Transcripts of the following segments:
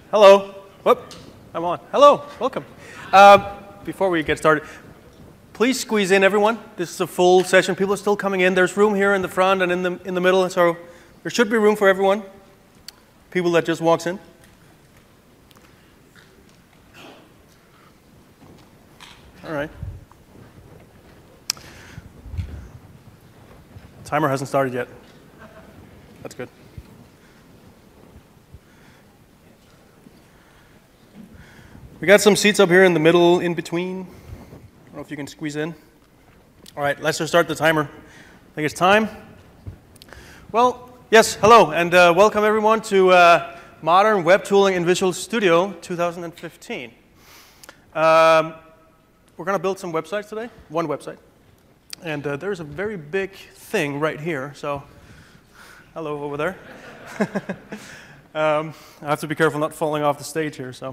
Hello. Whoop, I'm on. Hello, welcome. Before we get started, please squeeze in, everyone. This is a full session. People are still coming in. There's room here in the front and in the middle, so there should be room for everyone. People that just walks in. All right. Timer hasn't started yet. That's good. We got some seats up here in the middle, in between. I don't know if you can squeeze in. All right, let's just start the timer. I think it's time. Well, yes, hello, and welcome everyone to Modern Web Tooling in Visual Studio 2015. We're going to build some websites today, one website. And there's a very big thing right here, so hello over there. I have to be careful not falling off the stage here. So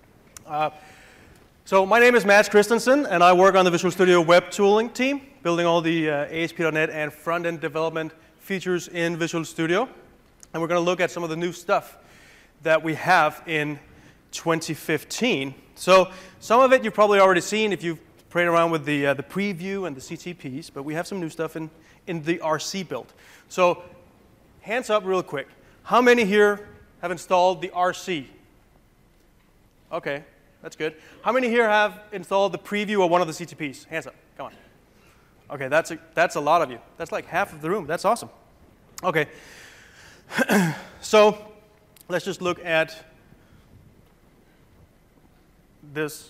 my name is Mads Christensen, and I work on the Visual Studio Web Tooling team, building all the ASP.NET and front-end development features in Visual Studio. And we're going to look at some of the new stuff that we have in 2015. So some of it you've probably already seen if you've played around with the preview and the CTPs, but we have some new stuff in the RC build. So hands up real quick. How many here have installed the RC? Okay, that's good. How many here have installed the preview of one of the CTPs? Hands up, come on. Okay, that's a lot of you. That's like half of the room. That's awesome. Okay, so let's just look at this.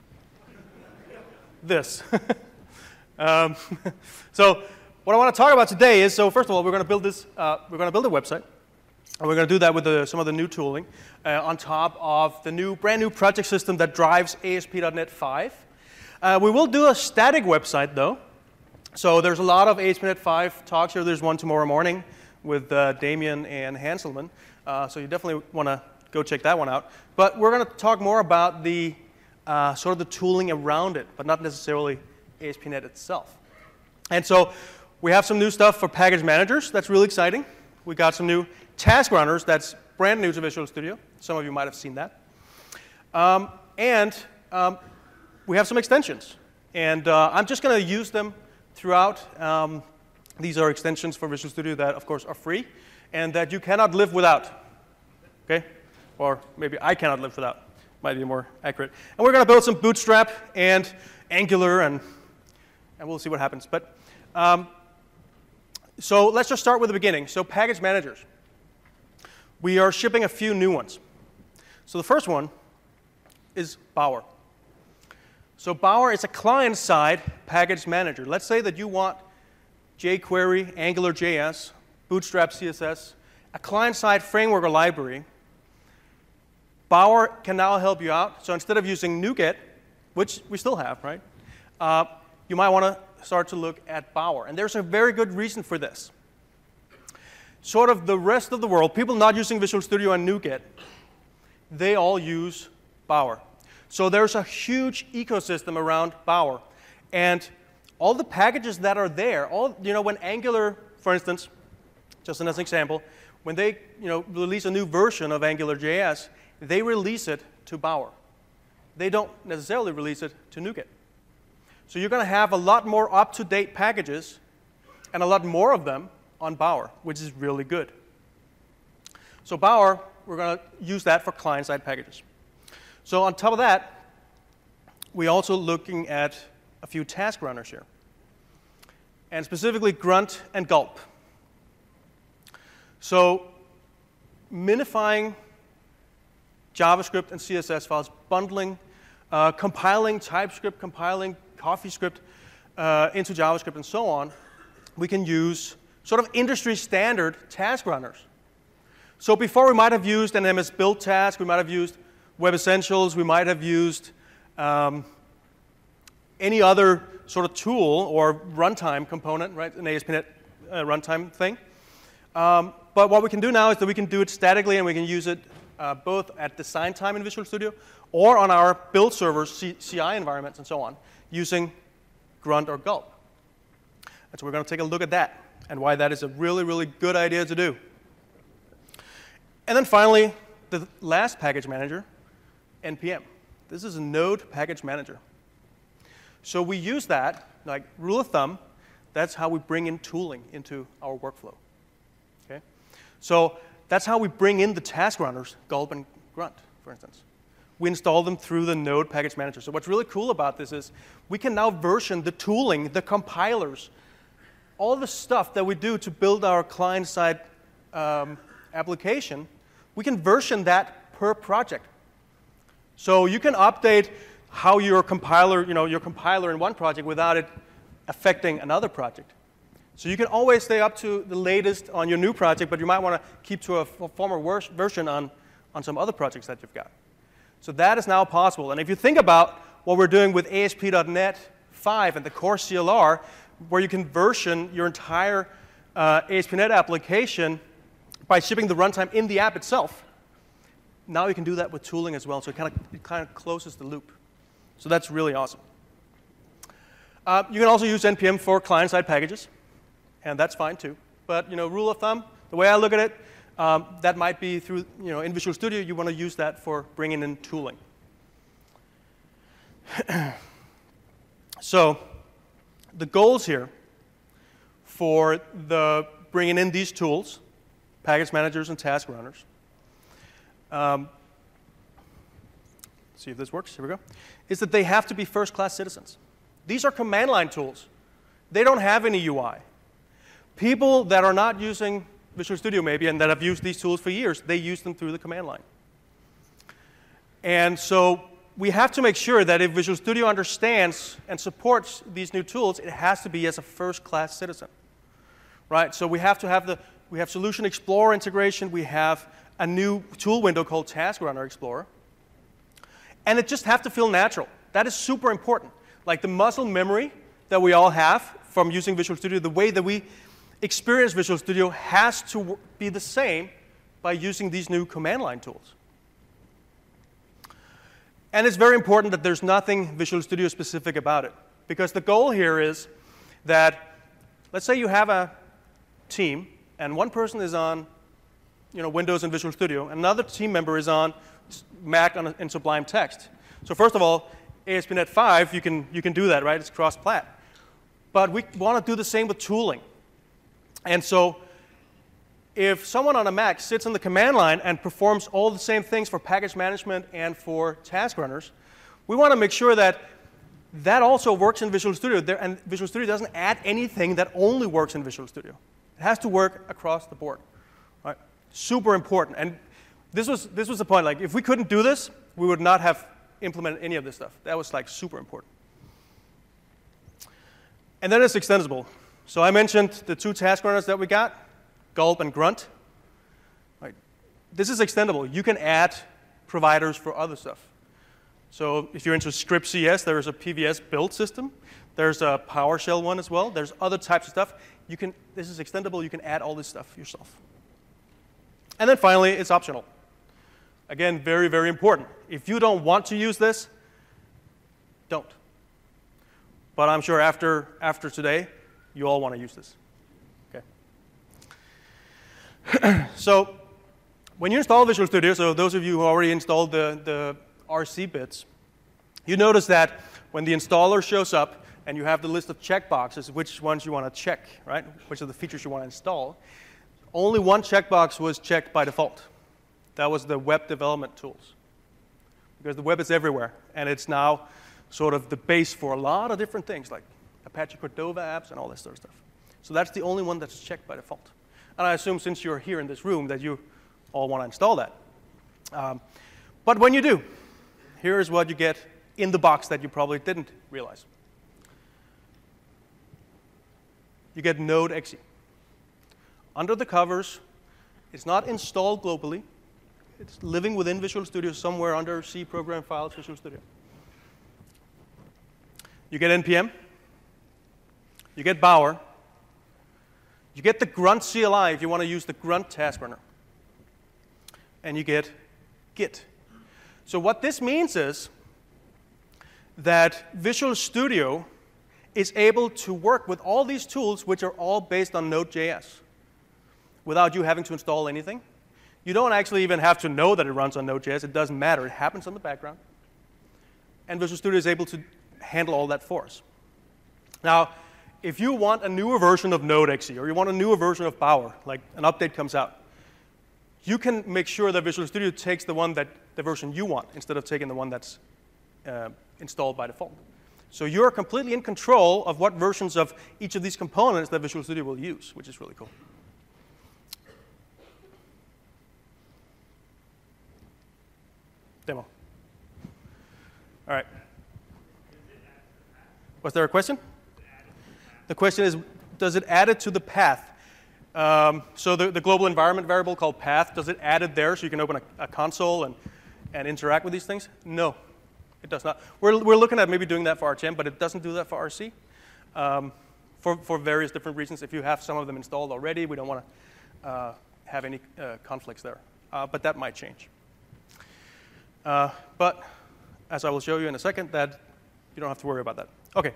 So what I want to talk about today is, so first of all, we're going to build this. We're going to build a website, and we're going to do that with some of the new tooling on top of the brand new project system that drives ASP.NET 5. We will do a static website though. So there's a lot of ASP.NET 5 talks here. There's one tomorrow morning with Damien and Hanselman. So you definitely want to go check that one out. But we're going to talk more about the sort of the tooling around it, but not necessarily ASP.NET itself. And so we have some new stuff for package managers. That's really exciting. We got some new task runners. That's brand new to Visual Studio. Some of you might have seen that. And we have some extensions. And I'm just going to use them throughout. These are extensions for Visual Studio that, of course, are free and that you cannot live without. Okay? Or maybe I cannot live without. Might be more accurate. And we're going to build some Bootstrap and Angular, and we'll see what happens. But so let's just start with the beginning. So package managers. We are shipping a few new ones. So the first one is Bower. So Bower is a client-side package manager. Let's say that you want jQuery, AngularJS, Bootstrap CSS, a client-side framework or library. Bower can now help you out. So instead of using NuGet, which we still have, right? You might want to start to look at Bower. And there's a very good reason for this. Sort of the rest of the world, people not using Visual Studio and NuGet, they all use Bower. So there's a huge ecosystem around Bower. And all the packages that are there, when Angular, for instance, just as an example, when they release a new version of AngularJS, they release it to Bower. They don't necessarily release it to NuGet. So you're going to have a lot more up-to-date packages and a lot more of them on Bower, which is really good. So Bower, we're going to use that for client-side packages. So on top of that, we're also looking at a few task runners here, and specifically Grunt and Gulp. So minifying JavaScript and CSS files, bundling, compiling TypeScript, compiling CoffeeScript into JavaScript, and so on, we can use sort of industry standard task runners. So before we might have used an MS Build task, we might have used Web Essentials, we might have used any other sort of tool or runtime component, right, an ASP.NET runtime thing. But what we can do now is that we can do it statically, and we can use it both at design time in Visual Studio or on our build servers, CI environments, and so on, using Grunt or Gulp. And so we're going to take a look at that and why that is a really, really good idea to do. And then finally, the last package manager, NPM. This is a Node package manager. So we use that, like rule of thumb, that's how we bring in tooling into our workflow. Okay? So that's how we bring in the task runners, Gulp and Grunt, for instance. We install them through the Node package manager. So what's really cool about this is we can now version the tooling, the compilers, all the stuff that we do to build our client-side application, we can version that per project. So you can update how your compiler in one project without it affecting another project. So you can always stay up to the latest on your new project, but you might want to keep to a former version on some other projects that you've got. So that is now possible. And if you think about what we're doing with ASP.NET 5 and the core CLR, where you can version your entire ASP.NET application by shipping the runtime in the app itself, now you can do that with tooling as well. So it kind of closes the loop. So that's really awesome. You can also use NPM for client-side packages, and that's fine too. But rule of thumb, the way I look at it, that might be through, in Visual Studio, you want to use that for bringing in tooling. So the goals here for bringing in these tools, package managers and task runners, see if this works, here we go, is that they have to be first-class citizens. These are command line tools. They don't have any UI. People that are not using Visual Studio maybe and that have used these tools for years, they use them through the command line. And so we have to make sure that if Visual Studio understands and supports these new tools, it has to be as a first-class citizen. Right? So we have Solution Explorer integration, we have a new tool window called Task Runner Explorer. And it just has to feel natural. That is super important. Like the muscle memory that we all have from using Visual Studio, the way that we experience Visual Studio has to be the same by using these new command line tools. And it's very important that there's nothing Visual Studio specific about it. Because the goal here is that, let's say you have a team, and one person is on Windows and Visual Studio, and another team member is on Mac in Sublime Text. So first of all, ASP.NET 5, you can do that, right? It's cross-plat. But we want to do the same with tooling. And so if someone on a Mac sits on the command line and performs all the same things for package management and for task runners, we want to make sure that that also works in Visual Studio. And Visual Studio doesn't add anything that only works in Visual Studio. It has to work across the board. Right? Super important. And this was the point. Like, if we couldn't do this, we would not have implemented any of this stuff. That was like super important. And then it's extensible. So I mentioned the two task runners that we got, Gulp and Grunt. Right. This is extendable. You can add providers for other stuff. So if you're into script.cs, there is a PVS build system. There's a PowerShell one as well. There's other types of stuff. This is extendable. You can add all this stuff yourself. And then finally, it's optional. Again, very, very important. If you don't want to use this, don't. But I'm sure after today, you all want to use this. Okay. So when you install Visual Studio, so those of you who already installed the RC bits, you notice that when the installer shows up and you have the list of checkboxes, which ones you want to check, right? Which are the features you want to install, only one checkbox was checked by default. That was the web development tools. Because the web is everywhere, and it's now sort of the base for a lot of different things, like Apache Cordova apps and all this sort of stuff. So that's the only one that's checked by default. And I assume since you're here in this room that you all want to install that. But when you do, here's what you get in the box that you probably didn't realize. You get Node .exe. Under the covers, it's not installed globally. It's living within Visual Studio somewhere under C program files, Visual Studio. You get NPM. You get Bower. You get the Grunt CLI if you want to use the Grunt task runner. And you get Git. So what this means is that Visual Studio is able to work with all these tools, which are all based on Node.js, without you having to install anything. You don't actually even have to know that it runs on Node.js. It doesn't matter. It happens in the background. And Visual Studio is able to handle all that for us. Now, if you want a newer version of Node.exe or you want a newer version of Bower, like an update comes out, you can make sure that Visual Studio takes the version you want instead of taking the one that's installed by default. So you're completely in control of what versions of each of these components that Visual Studio will use, which is really cool. Demo. All right. Was there a question? The question is, does it add it to the path? So the global environment variable called path, does it add it there so you can open a console and interact with these things? No, it does not. We're looking at maybe doing that for RTM, but it doesn't do that for RC for various different reasons. If you have some of them installed already, we don't want to have any conflicts there. But that might change. But as I will show you in a second, that you don't have to worry about that. OK.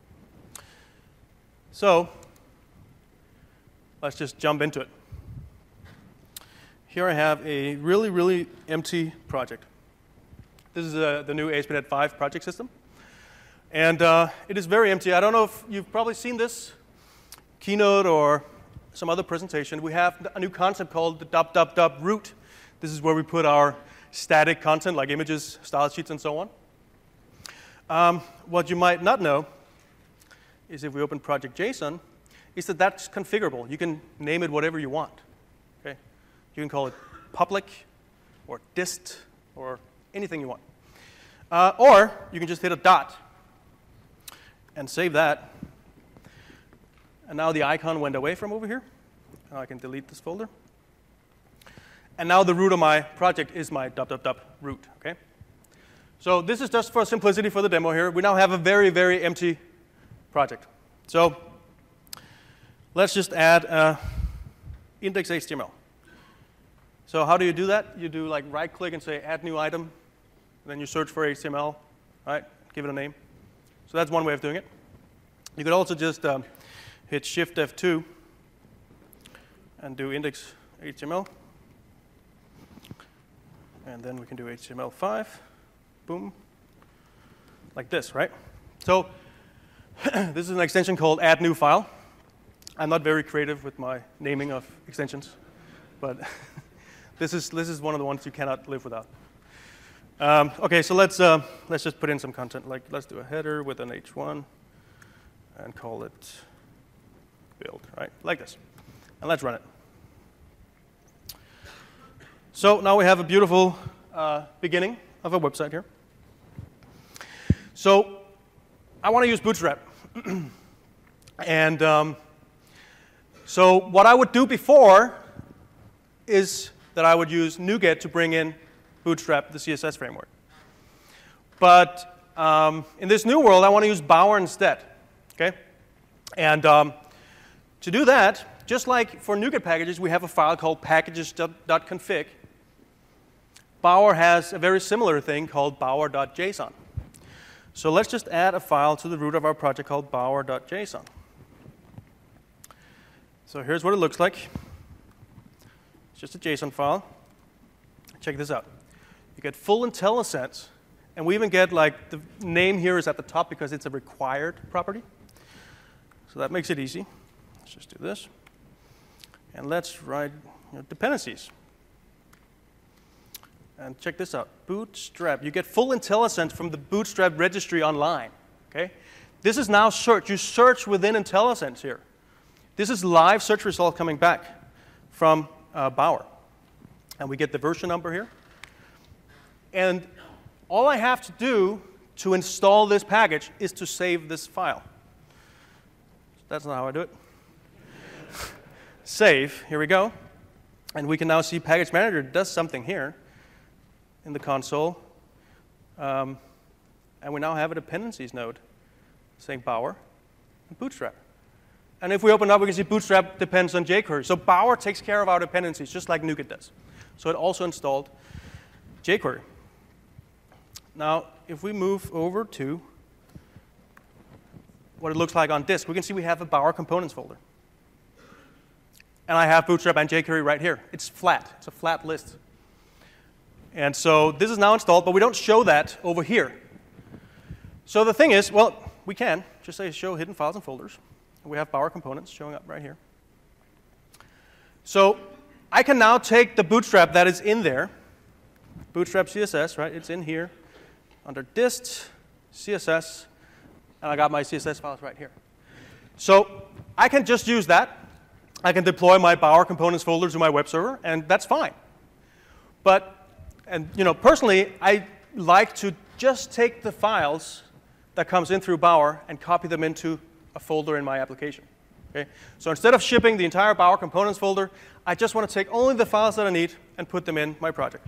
So let's just jump into it. Here I have a really, really empty project. This is the new ASP.NET 5 project system. And it is very empty. I don't know if you've probably seen this keynote or some other presentation. We have a new concept called the root. This is where we put our static content, like images, style sheets, and so on. What you might not know is if we open project.json, is that that's configurable. You can name it whatever you want. Okay? You can call it public or dist or anything you want. Or you can just hit a dot and save that. And now the icon went away from over here. Now I can delete this folder. And now the root of my project is my root. Okay? So this is just for simplicity for the demo here. We now have a very, very empty project. So let's just add index.html. So how do you do that? You do like right-click and say add new item. Then you search for HTML, right? Give it a name. So that's one way of doing it. You could also just hit Shift F2 and do index.html. And then we can do HTML5. Boom. Like this, right? So this is an extension called add new file. I'm not very creative with my naming of extensions, but this is one of the ones you cannot live without. OK, so let's just put in some content. Like let's do a header with an h1 and call it build, right? Like this. And let's run it. So now we have a beautiful beginning of a website here. So I want to use Bootstrap. And so what I would do before is that I would use NuGet to bring in Bootstrap, the CSS framework. But in this new world, I want to use Bower instead. Okay? And to do that, just like for NuGet packages, we have a file called packages.config. Bower has a very similar thing called bower.json. So let's just add a file to the root of our project called bower.json. So here's what it looks like. It's just a JSON file. Check this out. You get full IntelliSense, and we even get like the name here is at the top because it's a required property. So that makes it easy. Let's just do this. And let's write dependencies. And check this out, Bootstrap. You get full IntelliSense from the Bootstrap registry online. Okay? This is now search. You search within IntelliSense here. This is live search result coming back from Bower. And we get the version number here. And all I have to do to install this package is to save this file. That's not how I do it. Save. Here we go. And we can now see Package Manager does something here in the console. And we now have a dependencies node saying Bower and Bootstrap. And if we open up, we can see Bootstrap depends on jQuery. So Bower takes care of our dependencies, just like NuGet does. So it also installed jQuery. Now, if we move over to what it looks like on disk, we can see we have a Bower components folder. and I have Bootstrap and jQuery right here. It's flat. It's a flat list. And so this is now installed, but we don't show that over here. So the thing is, well, we can just say show hidden files and folders. And we have Bower components showing up right here. So I can now take the Bootstrap that is in there, Bootstrap CSS, right? It's in here under dist, CSS, and I got my CSS files right here. So I can just use that. I can deploy my Bower components folder to my web server, and that's fine. But, and personally, I like to just take the files that comes in through Bower and copy them into a folder in my application. Okay? So instead of shipping the entire Bower components folder, I just want to take only the files that I need and put them in my project.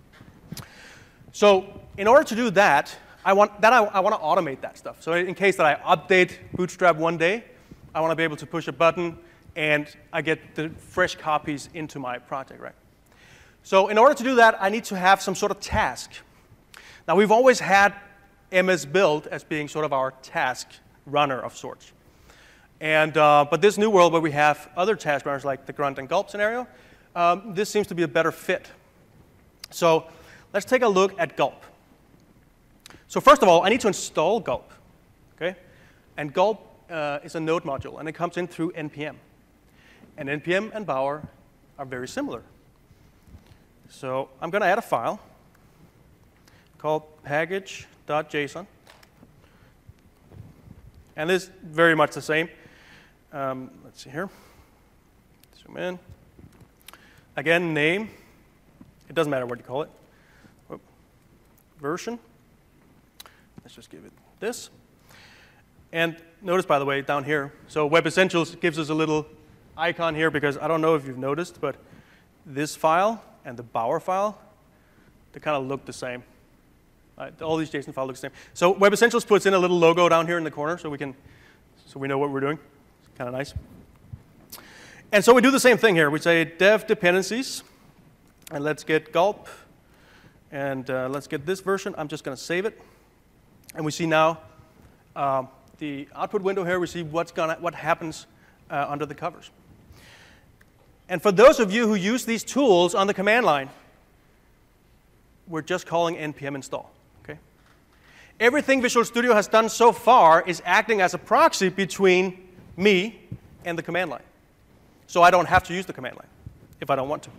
So in order to do that, I want to automate that stuff. So in case that I update Bootstrap one day, I want to be able to push a button and I get the fresh copies into my project, right? So in order to do that, I need to have some sort of task. Now we've always had MS Build as being sort of our task runner of sorts. And but this new world where we have other task runners like the grunt and gulp scenario, this seems to be a better fit. So let's take a look at gulp. So first of all, I need to install gulp, okay? And gulp is a node module, and it comes in through NPM. And NPM and Bower are very similar. So I'm going to add a file called package.json. And this is very much the same. Let's see here. Zoom in. Again, name. It doesn't matter what you call it. Whoop. Version. Let's just give it this. And notice, by the way, down here, so Web Essentials gives us a little icon here because I don't know if you've noticed, but this file and the Bower file, they kind of look the same. All these JSON files look the same. So Web Essentials puts in a little logo down here in the corner so we know what we're doing. It's kind of nice. And so we do the same thing here. We say dev dependencies, and let's get gulp, and let's get this version. I'm just going to save it. And we see now the output window here. We see what happens under the covers. And for those of you who use these tools on the command line, we're just calling npm install. Okay? Everything Visual Studio has done so far is acting as a proxy between me and the command line. So I don't have to use the command line if I don't want to.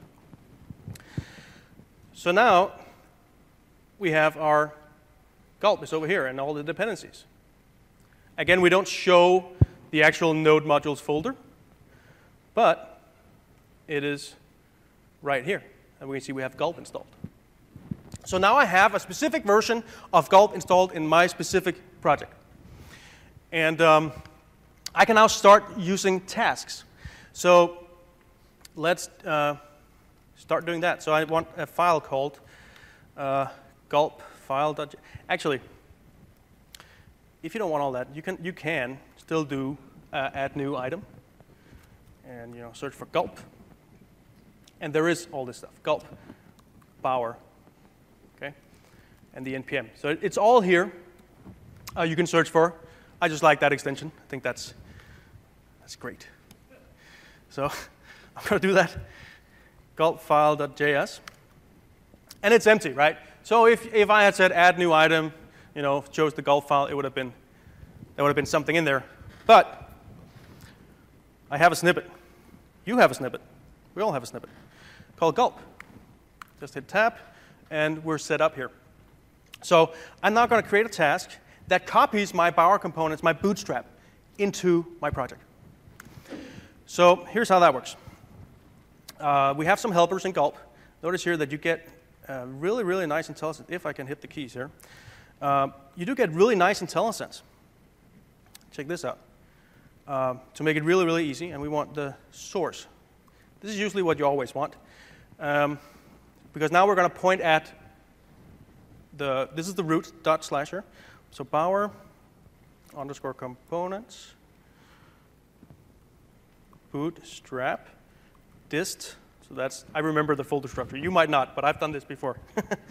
So now we have our gulp is over here and all the dependencies. Again, we don't show the actual node modules folder, but it is right here. And we can see we have gulp installed. So now I have a specific version of gulp installed in my specific project. And I can now start using tasks. So let's start doing that. So I want a file called gulp file. Actually, if you don't want all that, you can still do add new item and search for gulp. And there is all this stuff, gulp, Bower, okay, and the npm. So it's all here. You can search for. I just like that extension. I think that's great. So I'm going to do that. Gulp file.js, and it's empty, right? So if I had said add new item, chose the gulp file, there would have been something in there. But I have a snippet. You have a snippet. We all have a snippet called gulp. Just hit tab, and we're set up here. So I'm now going to create a task that copies my Bower components, my Bootstrap, into my project. So here's how that works. We have some helpers in gulp. Notice here that you get really, really nice IntelliSense. If I can hit the keys here. You do get really nice IntelliSense. Check this out. To make it really, really easy, and we want the source. This is usually what you always want. Because now we're going to point at this is the root / here. So Bower _ components Bootstrap dist. So that's, I remember the folder structure. You might not, but I've done this before.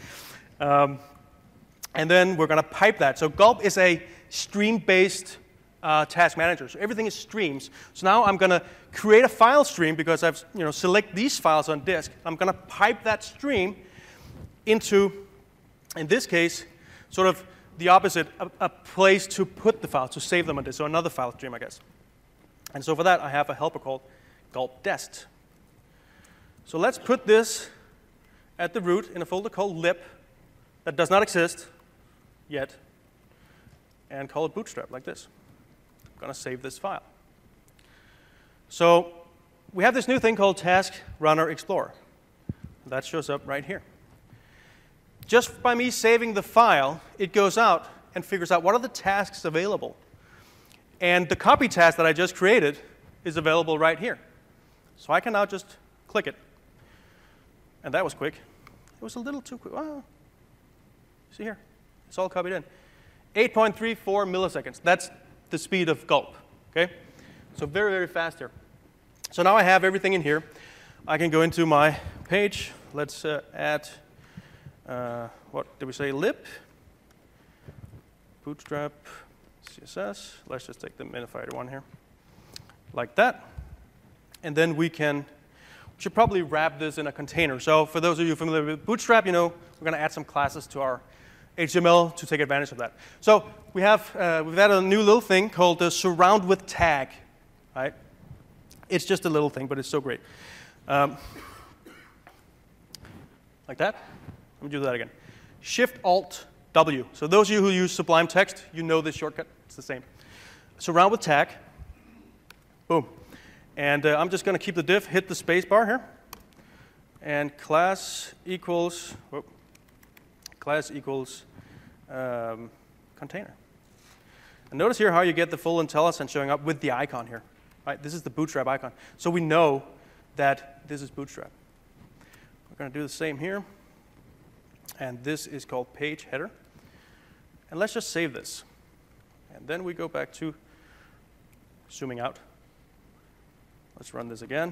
And then we're going to pipe that. So gulp is a stream-based task manager. So everything is streams. So now I'm going to create a file stream because I've select these files on disk. I'm going to pipe that stream into, in this case, sort of the opposite, a place to put the files, to save them on disk. So another file stream, I guess. And so for that, I have a helper called gulp dest. So let's put this at the root in a folder called lib that does not exist yet, and call it bootstrap like this. I'm going to save this file. So we have this new thing called Task Runner Explorer. That shows up right here. Just by me saving the file, it goes out and figures out what are the tasks available. And the copy task that I just created is available right here. So I can now just click it. And that was quick. It was a little too quick. Oh. See here? It's all copied in. 8.34 milliseconds. That's the speed of gulp. Okay? So very, very fast here. So now I have everything in here. I can go into my page. Let's add, what did we say? Lib, bootstrap, CSS. Let's just take the minified one here. Like that. And then we should probably wrap this in a container. So for those of you familiar with Bootstrap, we're going to add some classes to our HTML to take advantage of that. So we've added a new little thing called the surround with tag. Right? It's just a little thing, but it's so great. Like that. Let me do that again. Shift-Alt-W. So those of you who use Sublime Text, you know this shortcut. It's the same. Surround with tag. Boom. And I'm just going to keep the div, hit the space bar here. And class equals container. And notice here how you get the full IntelliSense showing up with the icon here. Right? This is the Bootstrap icon. So we know that this is Bootstrap. We're going to do the same here. And this is called page header. And let's just save this. And then we go back to zooming out. Let's run this again.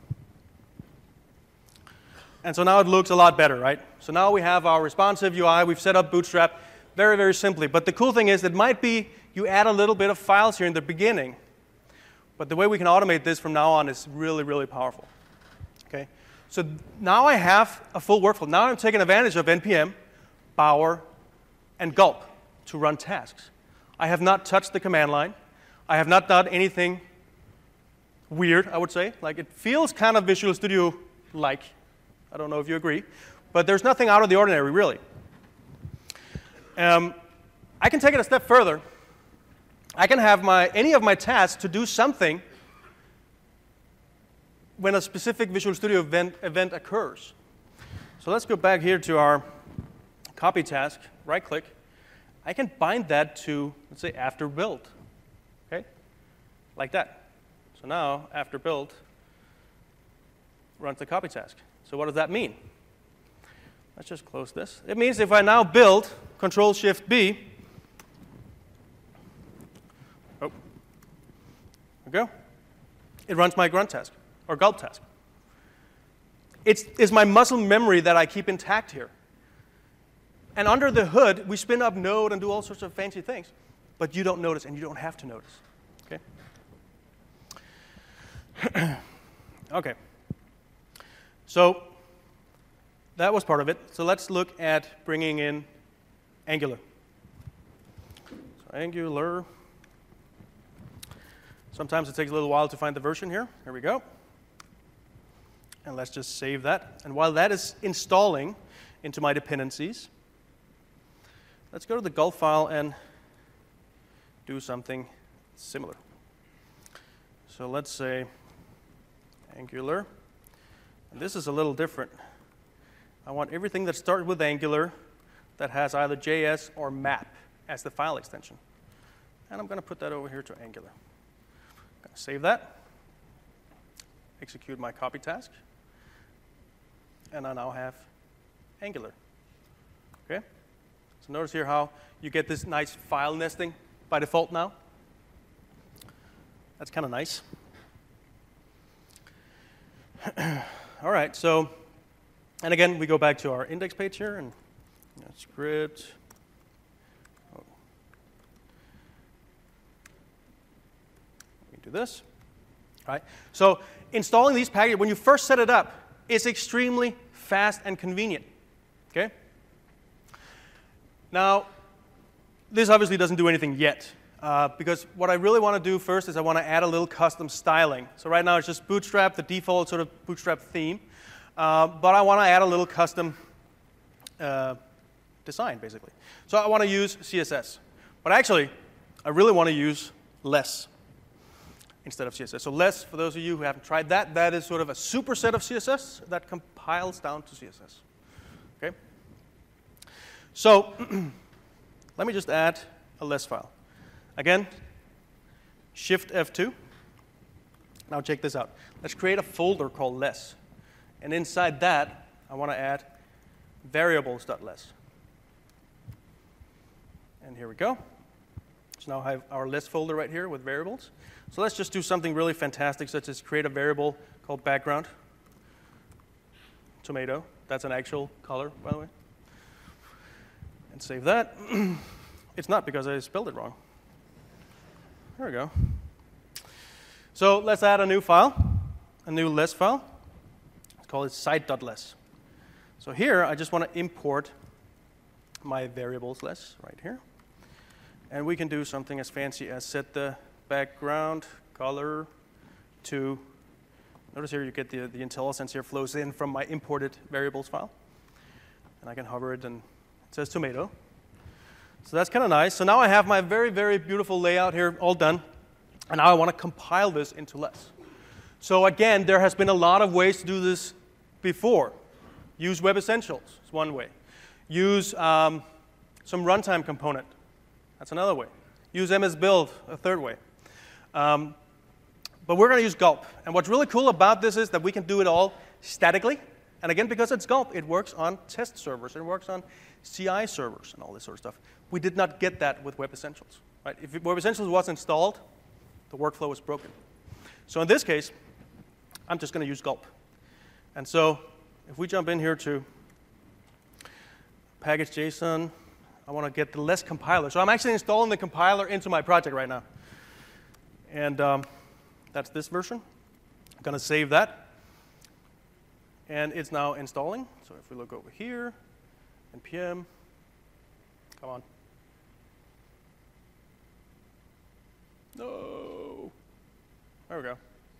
And so now it looks a lot better, right? So now we have our responsive UI. We've set up Bootstrap very, very simply. But the cool thing is it might be you add a little bit of files here in the beginning. But the way we can automate this from now on is really, really powerful. Okay? So now I have a full workflow. Now I'm taking advantage of NPM, Bower, and gulp to run tasks. I have not touched the command line. I have not done anything weird, I would say. Like, it feels kind of Visual Studio-like. I don't know if you agree. But there's nothing out of the ordinary, really. I can take it a step further. I can have any of my tasks to do something when a specific Visual Studio event occurs. So let's go back here to our copy task, right-click. I can bind that to, let's say, after build. Okay? Like that. So now, after build, runs the copy task. So what does that mean? Let's just close this. It means if I now build, Control-Shift-B, there we go, it runs my grunt task, or gulp task. It's my muscle memory that I keep intact here. And under the hood, we spin up Node and do all sorts of fancy things. But you don't notice, and you don't have to notice. Okay? Okay. So that was part of it. So let's look at bringing in Angular. So Angular. Sometimes it takes a little while to find the version here. Here we go. And let's just save that. And while that is installing into my dependencies, let's go to the gulp file and do something similar. So let's say Angular. And this is a little different. I want everything that starts with Angular that has either JS or map as the file extension. And I'm going to put that over here to Angular. I'm going to save that. Execute my copy task. And I now have Angular. Okay? So notice here how you get this nice file nesting by default now. That's kind of nice. All right, so, and again, we go back to our index page here, and script. do this. Right? So installing these packages, when you first set it up, is extremely fast and convenient. Okay? Now, this obviously doesn't do anything yet, because what I really want to do first is I want to add a little custom styling. So right now it's just Bootstrap, the default sort of Bootstrap theme, but I want to add a little custom design, basically. So I want to use CSS, but actually, I really want to use less instead of CSS. So less, for those of you who haven't tried that, that is sort of a superset of CSS that compiles down to CSS. Okay? So let me just add a less file. Again, Shift F2. Now check this out. Let's create a folder called less. And inside that, I want to add variables.less. And here we go. So now I have our less folder right here with variables. So let's just do something really fantastic, such as create a variable called background tomato. That's an actual color, by the way. And save that. It's not because I spelled it wrong. There we go. So let's add a new file, a new less file. Let's call it site.less. So here, I just want to import my variables less right here. And we can do something as fancy as set the background color to, notice here you get the IntelliSense here flows in from my imported variables file. And I can hover it and it says tomato. So that's kind of nice. So now I have my very, very beautiful layout here all done. And now I want to compile this into less. So again, there has been a lot of ways to do this before. Use Web Essentials is one way. Use some runtime component. That's another way. Use MS Build, a third way. But we're going to use Gulp. And what's really cool about this is that we can do it all statically. And again, because it's Gulp, it works on test servers. It works on CI servers and all this sort of stuff. We did not get that with Web Essentials. Right? If Web Essentials was installed, the workflow was broken. So in this case, I'm just going to use Gulp. And so if we jump in here to package.json, I want to get the less compiler. So I'm actually installing the compiler into my project right now. And that's this version. I'm going to save that. And it's now installing. So if we look over here, npm, come on. No. There we go.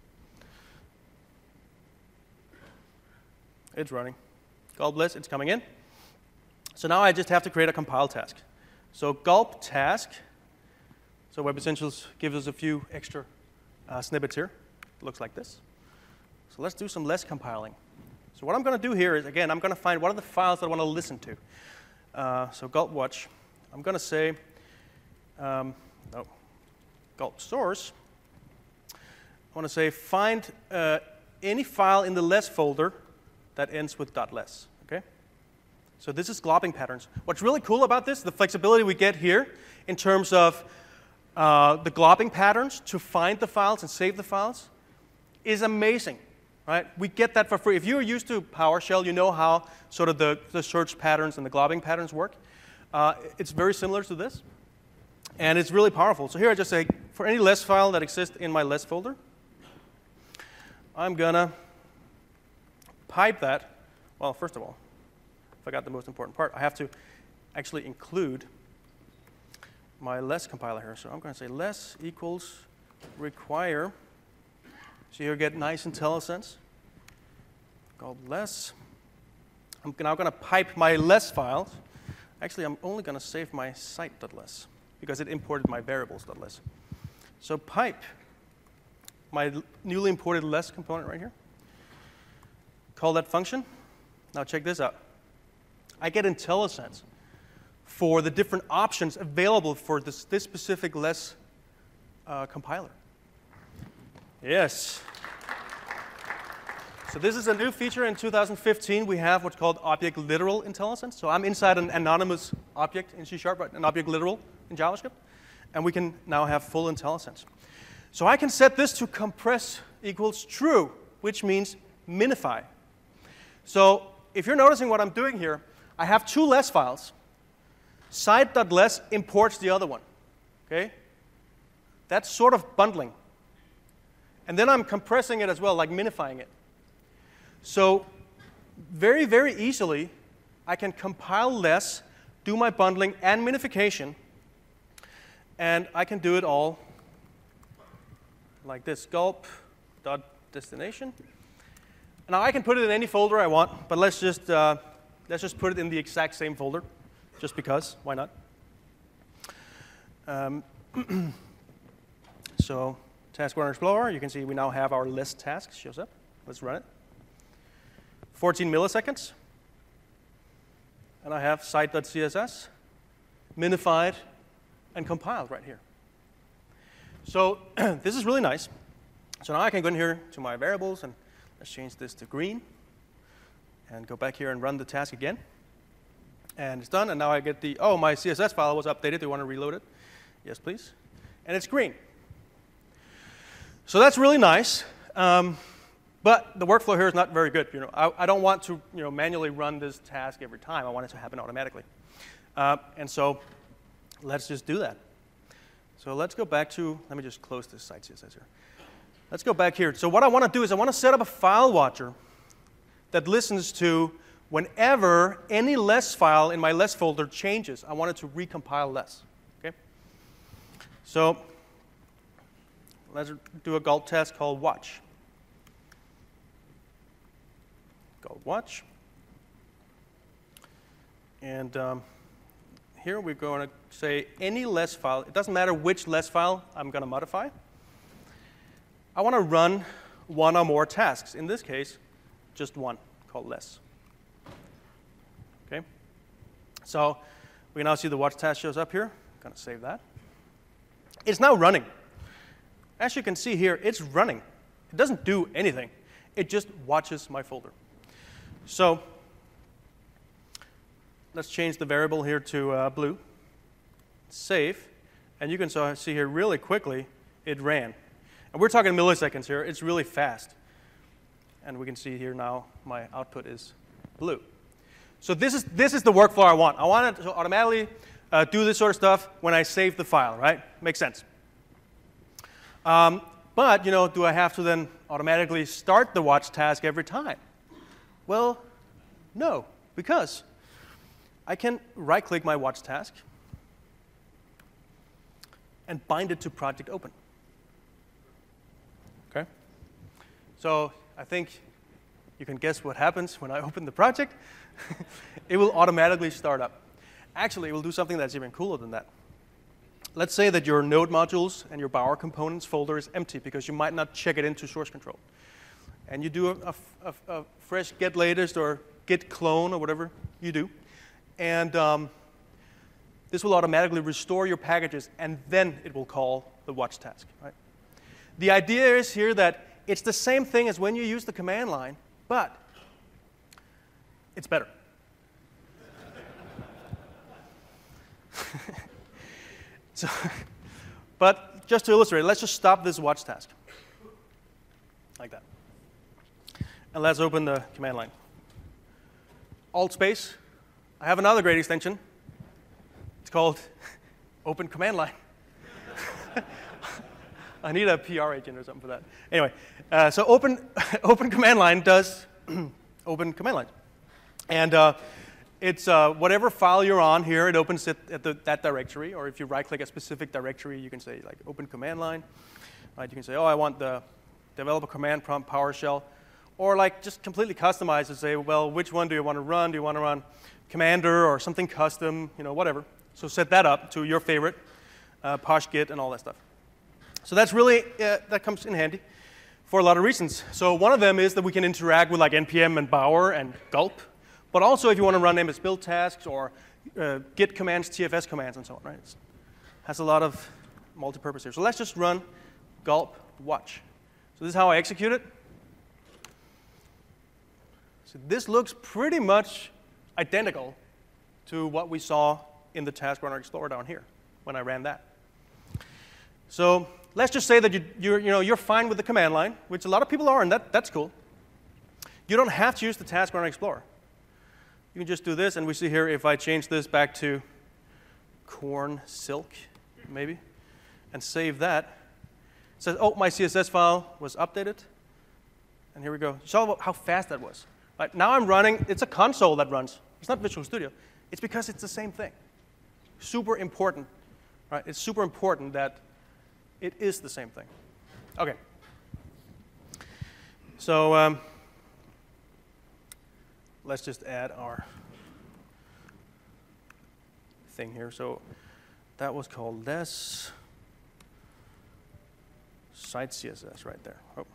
It's running. Gulp less, it's coming in. So now I just have to create a compile task. So gulp task. So Web Essentials gives us a few extra snippets here. It looks like this. So let's do some less compiling. So what I'm going to do here is, again, I'm going to find what are the files that I want to listen to. So gulp watch. I'm going to say, gulp source. I want to say find any file in the less folder that ends with .less. Okay? So this is globbing patterns. What's really cool about this, the flexibility we get here in terms of the globbing patterns to find the files and save the files is amazing. Right? We get that for free. If you're used to PowerShell, you know how sort of the search patterns and the globbing patterns work. It's very similar to this. And it's really powerful. So here I just say, for any less file that exists in my less folder, I'm going to pipe that. Well, first of all, I forgot the most important part. I have to actually include my less compiler here. So I'm going to say less equals require. So here you get nice IntelliSense. Called less. I'm now going to pipe my less files. Actually, I'm only going to save my site.less because it imported my variables.less. So pipe my newly imported less component right here. Call that function. Now check this out. I get IntelliSense for the different options available for this specific less compiler. Yes. So this is a new feature in 2015. We have what's called object literal IntelliSense. So I'm inside an anonymous object in C#, right? An object literal in JavaScript. And we can now have full IntelliSense. So I can set this to compress equals true, which means minify. So if you're noticing what I'm doing here, I have two less files. Site.less imports the other one. Okay? That's sort of bundling. And then I'm compressing it as well, like minifying it. So very, very easily, I can compile less, do my bundling and minification, and I can do it all like this, gulp.destination. Now I can put it in any folder I want, but let's just put it in the exact same folder, just because. Why not? So Task Runner Explorer, you can see we now have our list task shows up. Let's run it. 14 milliseconds. And I have site.css minified and compiled right here. So this is really nice. So now I can go in here to my variables, and let's change this to green. And go back here and run the task again. And it's done, and now I get the, oh, my CSS file was updated. Do you want to reload it? Yes, please. And it's green. So that's really nice. But the workflow here is not very good. I don't want to manually run this task every time. I want it to happen automatically. And so let's just do that. So let's go back to, let me just close this site CSS here. Let's go back here. So what I want to do is I want to set up a file watcher that listens to whenever any less file in my less folder changes. I want it to recompile less. Okay? So let's do a gulp test called watch. Gulp watch. And here we're going to say any less file. It doesn't matter which less file I'm going to modify. I want to run one or more tasks. In this case, just one, called less. Okay? So we can now see the watch task shows up here. I'm going to save that. It's now running. As you can see here, it's running. It doesn't do anything. It just watches my folder. So let's change the variable here to blue. Save. And you can see here really quickly, it ran. And we're talking milliseconds here. It's really fast. And we can see here now my output is blue. So this is the workflow I want. I want it to automatically do this sort of stuff when I save the file, right? Makes sense. But do I have to then automatically start the watch task every time? Well, no, because I can right-click my watch task and bind it to Project Open. Okay? So I think you can guess what happens when I open the project. It will automatically start up. Actually, it will do something that's even cooler than that. Let's say that your node modules and your Bower components folder is empty because you might not check it into source control. And you do a fresh get latest or git clone or whatever you do. And this will automatically restore your packages, and then it will call the watch task. Right? The idea is here that it's the same thing as when you use the command line, but it's better. But just to illustrate, let's just stop this watch task. Like that. And let's open the command line. Alt space. I have another great extension. It's called Open Command Line. I need a PR agent or something for that. Anyway, so Open Command Line does Open Command Line. And it's whatever file you're on here, it opens it at that directory. Or if you right-click a specific directory, you can say, like, Open Command Line. Right? You can say, oh, I want the developer command prompt PowerShell. Or like just completely customize and say, well, which one do you want to run? Do you want to run Commander or something custom, whatever. So set that up to your favorite, Posh Git and all that stuff. So that's really, that comes in handy for a lot of reasons. So one of them is that we can interact with like NPM and Bower and Gulp. But also if you want to run MS build tasks or Git commands, TFS commands, and so on, right? It has a lot of multi-purpose here. So let's just run Gulp watch. So this is how I execute it. So this looks pretty much identical to what we saw in the Task Runner Explorer down here when I ran that. So let's just say that you're fine with the command line, which a lot of people are, and that's cool. You don't have to use the Task Runner Explorer. You can just do this, and we see here if I change this back to corn silk, maybe, and save that. says, oh, my CSS file was updated. And here we go. You saw how fast that was. Right, now I'm running, it's a console that runs. It's not Visual Studio. It's because it's the same thing. Super important, right? It's super important that it is the same thing. Okay. So let's just add our thing here. So that was called less site CSS right there. Oh.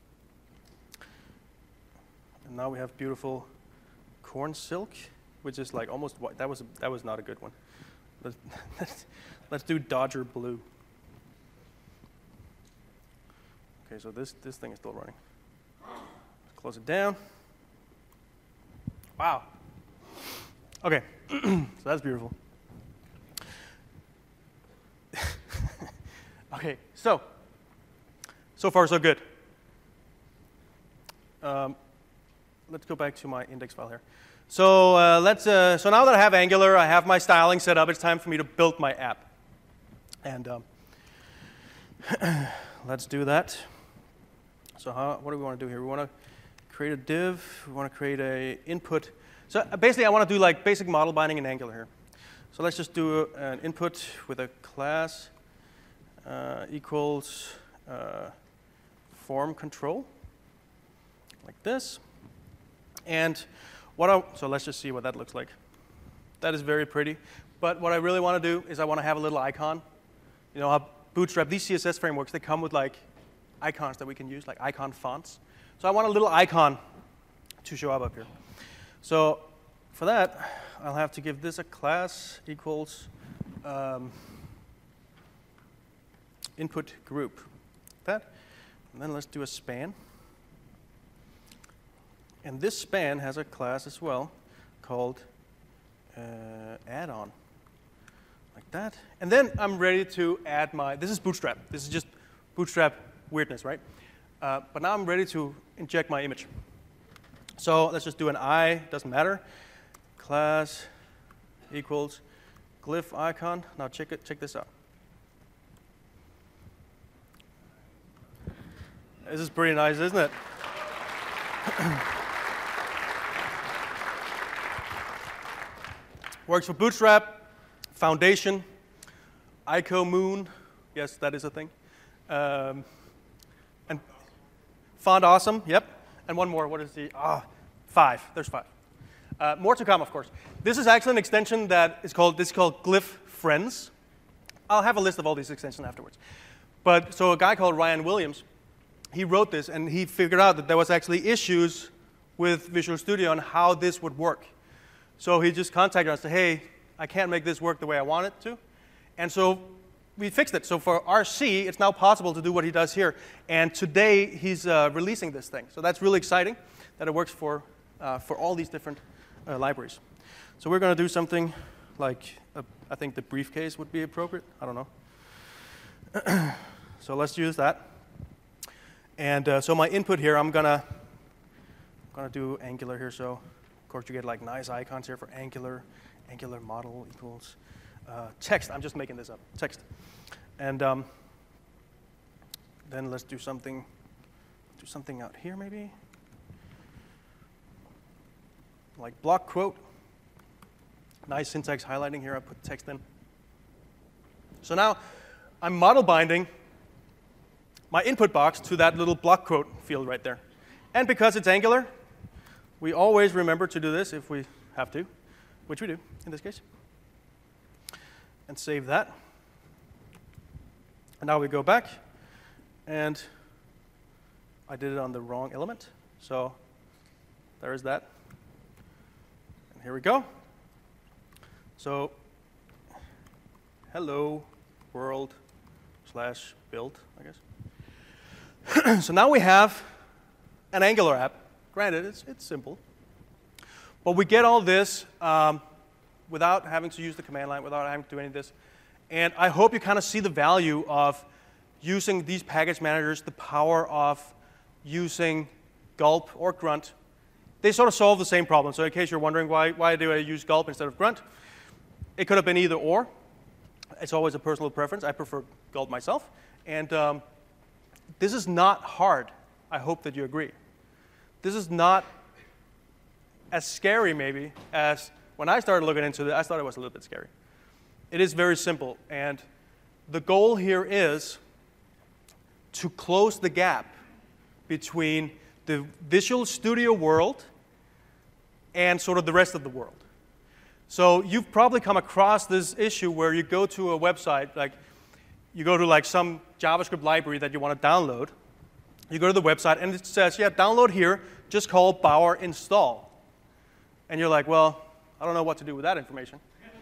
And now we have beautiful corn silk, which is like almost white. That was not a good one. Let's do Dodger blue. Okay, so this thing is still running. Close it down. Wow. Okay, so that's beautiful. Okay, so far so good. Let's go back to my index file here. So so now that I have Angular, I have my styling set up. It's time for me to build my app, and let's do that. So what do we want to do here? We want to create a div. We want to create a input. So basically, I want to do like basic model binding in Angular here. So let's just do an input with a class equals form control, like this. And so let's just see what that looks like. That is very pretty. But what I really want to do is I want to have a little icon. You know how Bootstrap, these CSS frameworks, they come with like icons that we can use, like icon fonts. So I want a little icon to show up here. So for that, I'll have to give this a class equals input group. That. And then let's do a span. And this span has a class as well called add-on, like that. And then I'm ready to add this is Bootstrap. This is just Bootstrap weirdness, right? But now I'm ready to inject my image. So let's just do an doesn't matter. Class equals glyph icon. Now check this out. This is pretty nice, isn't it? Works for Bootstrap, Foundation, Ico Moon. Yes, that is a thing. And Font Awesome, yep. And one more, what is the, 5, there's 5. More to come, of course. This is actually an extension that is called Glyph Friends. I'll have a list of all these extensions afterwards. But so a guy called Ryan Williams, he wrote this and he figured out that there was actually issues with Visual Studio on how this would work. So he just contacted us and said, hey, I can't make this work the way I want it to. And so we fixed it. So for RC, it's now possible to do what he does here. And today, he's releasing this thing. So that's really exciting that it works for all these different libraries. So we're going to do something like, I think the briefcase would be appropriate. I don't know. So let's use that. And so my input here, I'm going to do Angular here. So of course, you get like nice icons here for Angular. Angular model equals text. I'm just making this up. Text. And then let's do something out here maybe. Like block quote. Nice syntax highlighting here. I put text in. So now I'm model binding my input box to that little block quote field right there. And because it's Angular, we always remember to do this if we have to, which we do in this case. And save that. And now we go back, and I did it on the wrong element. So there is that. And here we go. So hello world / build, I guess. So now we have an Angular app. Granted, it's simple. But we get all this without having to use the command line, without having to do any of this. And I hope you kind of see the value of using these package managers, the power of using gulp or grunt. They sort of solve the same problem. So in case you're wondering why do I use gulp instead of grunt, it could have been either or. It's always a personal preference. I prefer gulp myself. And this is not hard. I hope that you agree. This is not as scary, maybe, as when I started looking into it. I thought it was a little bit scary. It is very simple, and the goal here is to close the gap between the Visual Studio world and sort of the rest of the world. So you've probably come across this issue where you go to a website, like you go to like some JavaScript library that you want to download. You go to the website and it says, yeah, download here, just call Bower install. And you're like, well, I don't know what to do with that information.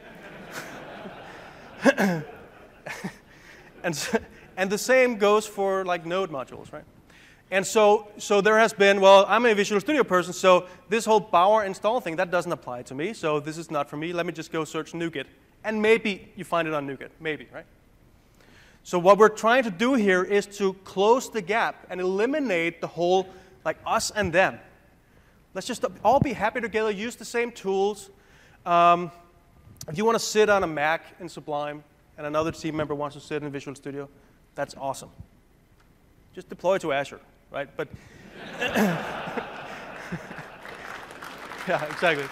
And the same goes for like node modules, right? And so there has been, well, I'm a Visual Studio person, so this whole Bower install thing, that doesn't apply to me, so this is not for me. Let me just go search NuGet. And maybe you find it on NuGet, maybe, right? So what we're trying to do here is to close the gap and eliminate the whole, like, us and them. Let's just all be happy together, use the same tools. If you want to sit on a Mac in Sublime and another team member wants to sit in Visual Studio, that's awesome. Just deploy it to Azure, right? But yeah, exactly.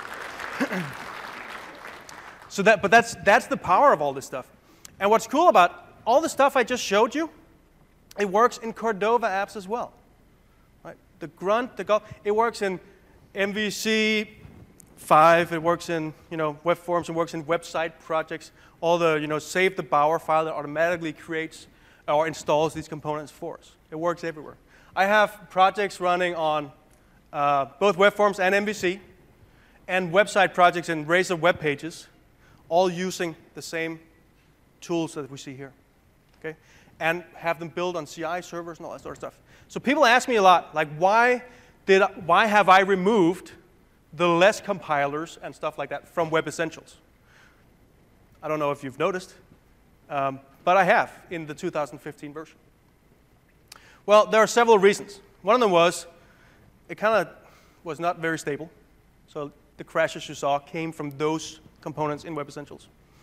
But that's the power of all this stuff. And what's cool about all the stuff I just showed you, it works in Cordova apps as well. Right? The Grunt, the Golf, it works in MVC 5, it works in web forms, it works in website projects, all the save the Bower file that automatically creates or installs these components for us. It works everywhere. I have projects running on both web forms and MVC, and website projects in Razor web pages, all using the same tools that we see here. Okay? And have them build on CI servers and all that sort of stuff. So people ask me a lot, like, why have I removed the less compilers and stuff like that from Web Essentials? I don't know if you've noticed, but I have in the 2015 version. Well, there are several reasons. One of them was it kind of was not very stable. So the crashes you saw came from those components in Web Essentials.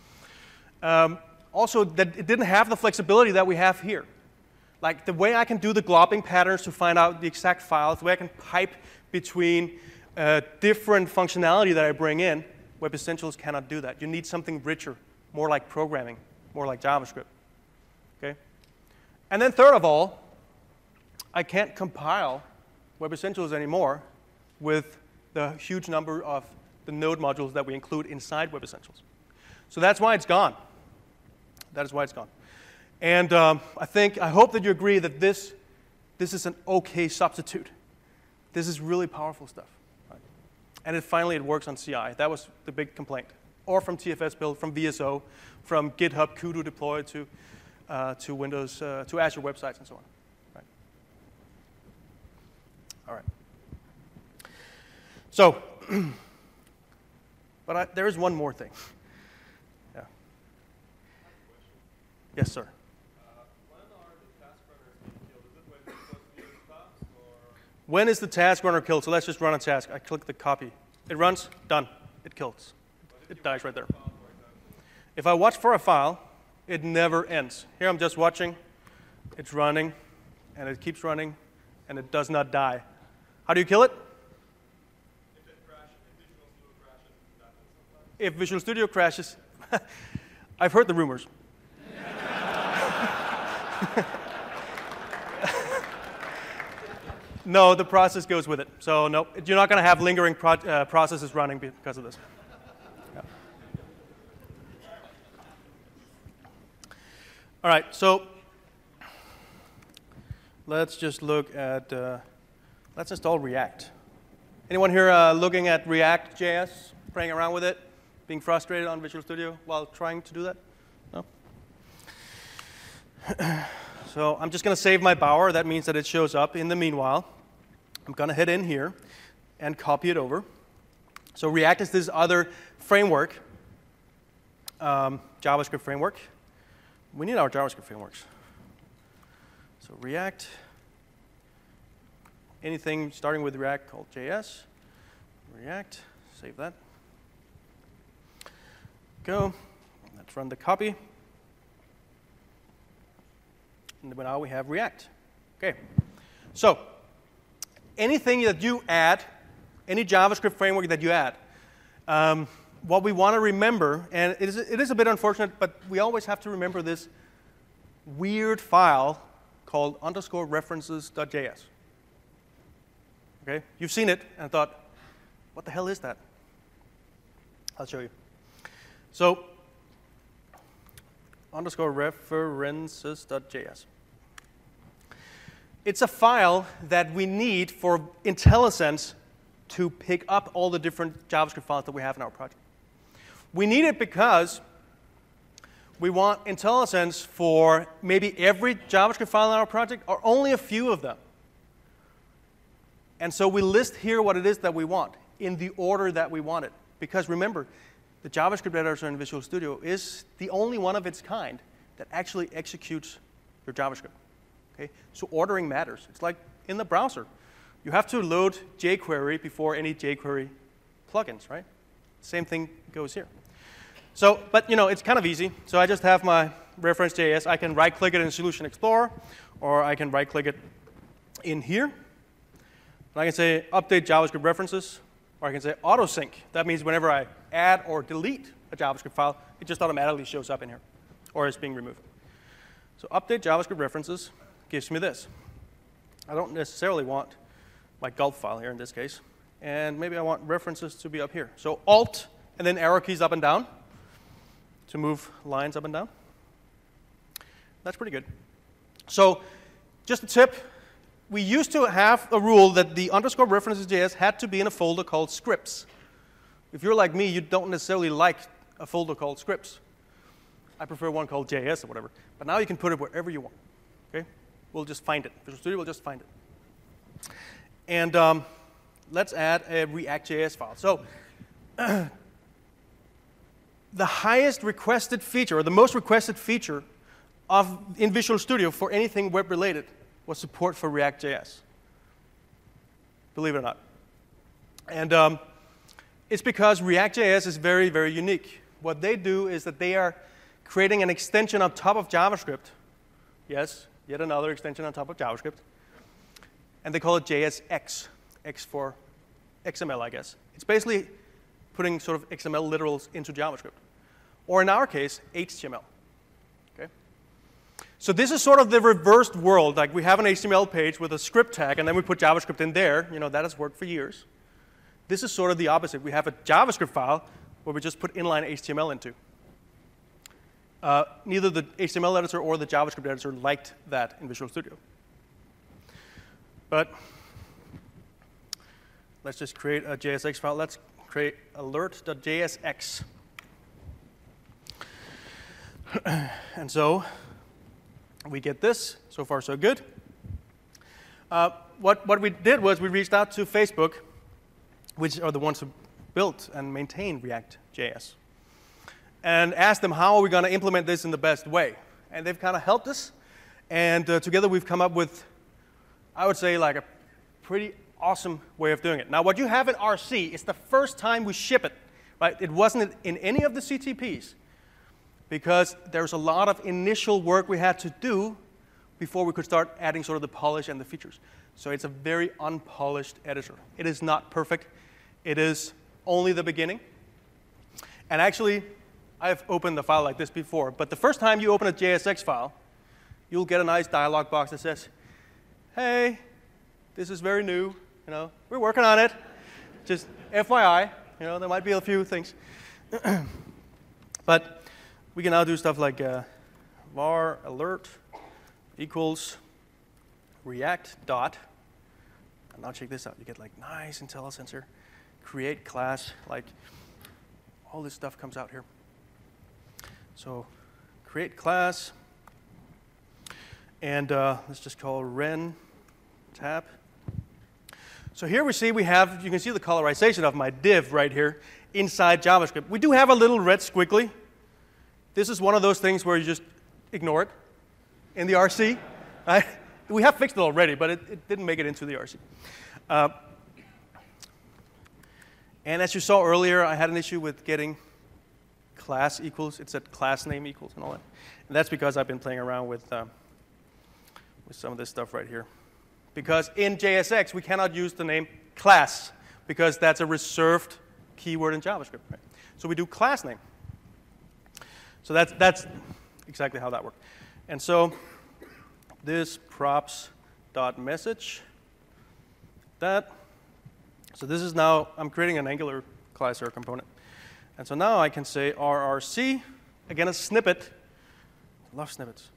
Also, that it didn't have the flexibility that we have here. Like the way I can do the globbing patterns to find out the exact files, the way I can pipe between different functionality that I bring in, Web Essentials cannot do that. You need something richer, more like programming, more like JavaScript. Okay? And then third of all, I can't compile Web Essentials anymore with the huge number of the node modules that we include inside Web Essentials. So that's why it's gone. That is why it's gone. And I hope that you agree that this is an okay substitute. This is really powerful stuff. Right? And finally, it works on CI. That was the big complaint. Or from TFS build, from VSO, from GitHub Kudu deploy to Windows, to Azure websites and so on. Right? All right. So, but there is one more thing. Yeah. Yes, sir. When is the task runner killed? So let's just run a task. I click the copy. It runs, done. It kills. It dies right there. If I watch for a file, it never ends. Here I'm just watching. It's running, and it keeps running, and it does not die. How do you kill it? If Visual Studio crashes, I've heard the rumors. No, the process goes with it. So no, you're not going to have lingering processes running because of this. Yeah. All right, so let's just look at, let's install React. Anyone here looking at React.js, playing around with it, being frustrated on Visual Studio while trying to do that? No? So I'm just going to save my Bower. That means that it shows up in the meanwhile. I'm going to hit in here and copy it over. So React is this other framework, JavaScript framework. We need our JavaScript frameworks. So React, anything starting with React called JS. React, save that. Go. Let's run the copy. And now we have React. Okay, so anything that you add, any JavaScript framework that you add, what we want to remember, and it is a bit unfortunate, but we always have to remember this weird file called _references.js. Okay, you've seen it and thought, what the hell is that? I'll show you. So, _references.js. It's a file that we need for IntelliSense to pick up all the different JavaScript files that we have in our project. We need it because we want IntelliSense for maybe every JavaScript file in our project or only a few of them. And so we list here what it is that we want in the order that we want it. Because remember, the JavaScript editor in Visual Studio is the only one of its kind that actually executes your JavaScript. Okay? So ordering matters. It's like in the browser. You have to load jQuery before any jQuery plugins, right? Same thing goes here. So, but it's kind of easy. So I just have my reference.js. I can right-click it in Solution Explorer, or I can right-click it in here. And I can say update JavaScript references, or I can say autosync. That means whenever I add or delete a JavaScript file, it just automatically shows up in here, or is being removed. So update JavaScript references gives me this. I don't necessarily want my gulp file here in this case. And maybe I want references to be up here. So Alt and then arrow keys up and down to move lines up and down. That's pretty good. So just a tip. We used to have a rule that the _references.js had to be in a folder called scripts. If you're like me, you don't necessarily like a folder called scripts. I prefer one called JS or whatever. But now you can put it wherever you want. Okay? We'll just find it. Visual Studio will just find it. And let's add a React.js file. So the highest requested feature, or the most requested feature in Visual Studio for anything web-related was support for React.js. Believe it or not. And it's because React.js is very, very unique. What they do is that they are creating an extension on top of JavaScript. Yes, yet another extension on top of JavaScript. And they call it JSX, X for XML, I guess. It's basically putting sort of XML literals into JavaScript. Or in our case, HTML. Okay? So this is sort of the reversed world. Like we have an HTML page with a script tag, and then we put JavaScript in there. That has worked for years. This is sort of the opposite. We have a JavaScript file where we just put inline HTML into. Neither the HTML editor or the JavaScript editor liked that in Visual Studio. But let's just create a JSX file. Let's create alert.jsx. And so we get this. So far, so good. What we did was we reached out to Facebook, which are the ones who built and maintain React.js, and asked them how are we going to implement this in the best way. And they've kind of helped us. And together we've come up with, I would say, like a pretty awesome way of doing it. Now, what you have in RC is the first time we ship it. Right? It wasn't in any of the CTPs because there's a lot of initial work we had to do before we could start adding sort of the polish and the features. So it's a very unpolished editor. It is not perfect. It is only the beginning. And actually, I've opened the file like this before. But the first time you open a JSX file, you'll get a nice dialog box that says, hey, this is very new. We're working on it. Just FYI, there might be a few things. But we can now do stuff like var alert equals react dot. And now check this out. You get like nice IntelliSense here. Create class, like all this stuff comes out here. So create class. And let's just call ren tab. So here we see you can see the colorization of my div right here inside JavaScript. We do have a little red squiggly. This is one of those things where you just ignore it in the RC. Right? We have fixed it already, but it didn't make it into the RC. And as you saw earlier, I had an issue with getting class equals. It said class name equals and all that. And that's because I've been playing around with with some of this stuff right here. Because in JSX, we cannot use the name class, because that's a reserved keyword in JavaScript. Right? So we do class name. So that's exactly how that works. And so this props.message, that. So this is now, I'm creating an Angular class here component. And so now I can say RRC, again a snippet. I love snippets.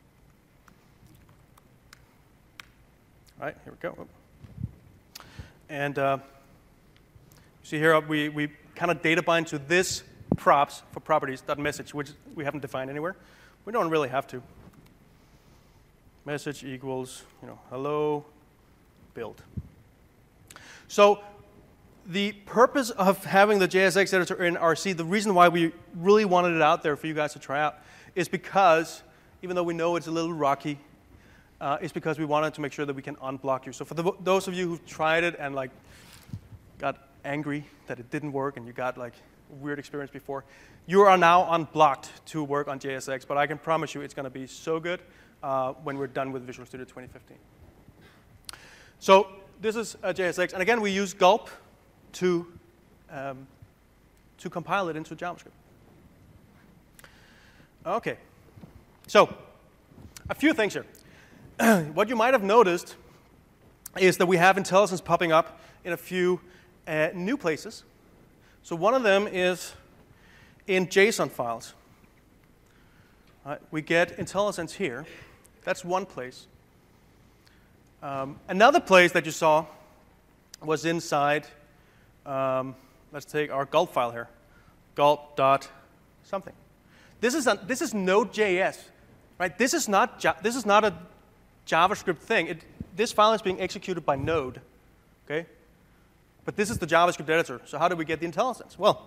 All right, here we go. And see here, we kind of data bind to this props for properties.message, which we haven't defined anywhere. We don't really have to. Message equals, hello, build. So the purpose of having the JSX editor in RC, the reason why we really wanted it out there for you guys to try out, is because, even though we know it's a little rocky, is because we wanted to make sure that we can unblock you. So for those of you who've tried it and got angry that it didn't work and you got a weird experience before, you are now unblocked to work on JSX, but I can promise you it's going to be so good when we're done with Visual Studio 2015. So this is JSX, and again we use gulp to compile it into JavaScript. Okay, so a few things here. What you might have noticed is that we have IntelliSense popping up in a few new places. So one of them is in JSON files. We get IntelliSense here. That's one place. Another place that you saw was inside, let's take our gulp file here, gulp.something. This is Node.js, right? This is not a JavaScript thing. This file is being executed by Node, okay? But this is the JavaScript editor. So how do we get the IntelliSense? Well,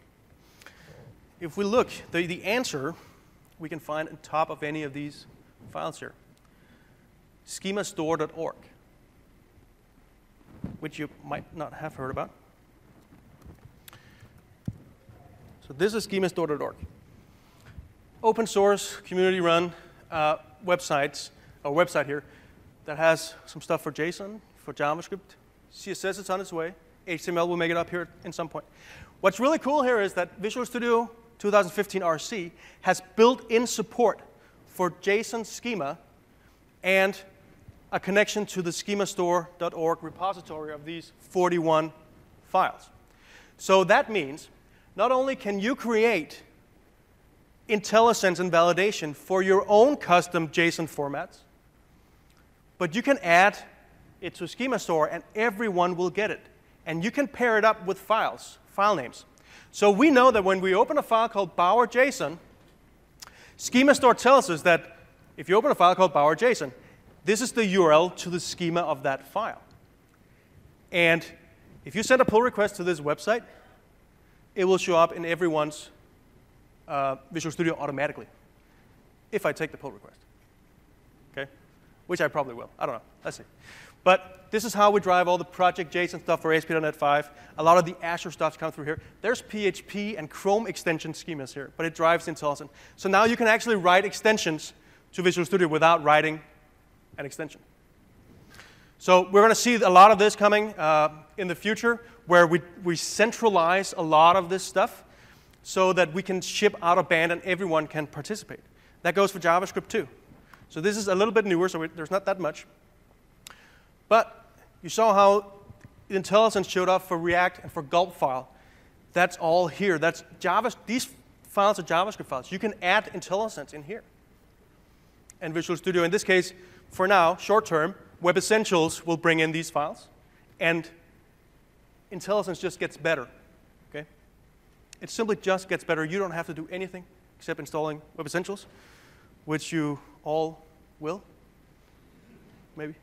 if we look, the answer we can find on top of any of these files here. Schemastore.org, which you might not have heard about. So this is schemastore.org. Open source, community run website here that has some stuff for JSON, for JavaScript. CSS is on its way. HTML will make it up here at some point. What's really cool here is that Visual Studio 2015 RC has built-in support for JSON schema and a connection to the schemastore.org repository of these 41 files. So that means not only can you create IntelliSense and validation for your own custom JSON formats, but you can add it to Schemastore and everyone will get it. And you can pair it up with file names. So we know that when we open a file called Bower.json, Schemastore tells us that if you open a file called Bower.json, this is the URL to the schema of that file. And if you send a pull request to this website, it will show up in everyone's Visual Studio automatically, if I take the pull request. Okay? Which I probably will. I don't know. Let's see. But this is how we drive all the project JSON stuff for ASP.NET 5. A lot of the Azure stuff's come through here. There's PHP and Chrome extension schemas here, but it drives IntelliSense. So now you can actually write extensions to Visual Studio without writing an extension. So we're going to see a lot of this coming in the future, where we centralize a lot of this stuff so that we can ship out of band and everyone can participate. That goes for JavaScript too. So this is a little bit newer, so there's not that much. But you saw how IntelliSense showed up for React and for gulp file. That's all here. That's these files are JavaScript files. You can add IntelliSense in here. And Visual Studio, in this case, for now, short term, Web Essentials will bring in these files. And IntelliSense just gets better. Okay? It simply just gets better. You don't have to do anything except installing Web Essentials, which you all will, maybe.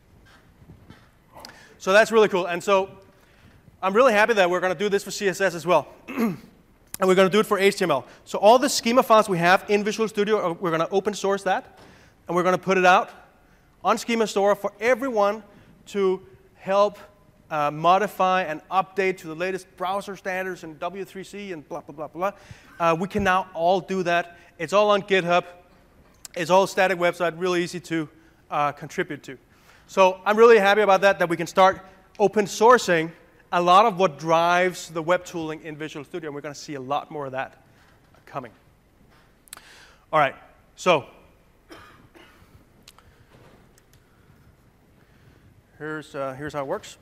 So that's really cool. And so I'm really happy that we're going to do this for CSS as well. And we're going to do it for HTML. So all the schema files we have in Visual Studio, we're going to open source that. And we're going to put it out on Schemastore for everyone to help modify and update to the latest browser standards and W3C and blah, blah, blah, blah. We can now all do that. It's all on GitHub. It's all static website, really easy to contribute to. So I'm really happy about that we can start open sourcing a lot of what drives the web tooling in Visual Studio, and we're going to see a lot more of that coming. All right, so here's how it works.